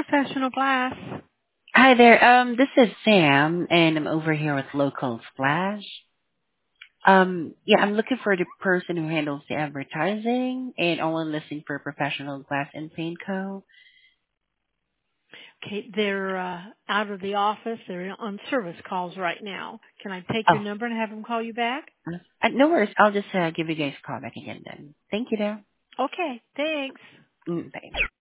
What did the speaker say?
Professional Glass. Hi there. This is Sam, and I'm over here with Local Splash. Yeah, I'm looking for the person who handles the advertising and only listening for Professional Glass and Paint Co. Okay, they're out of the office. They're on service calls right now. Can I take your Oh, number and have them call you back? no worries. I'll just give you guys a call back again then. Thank you, there. Okay, thanks. Bye.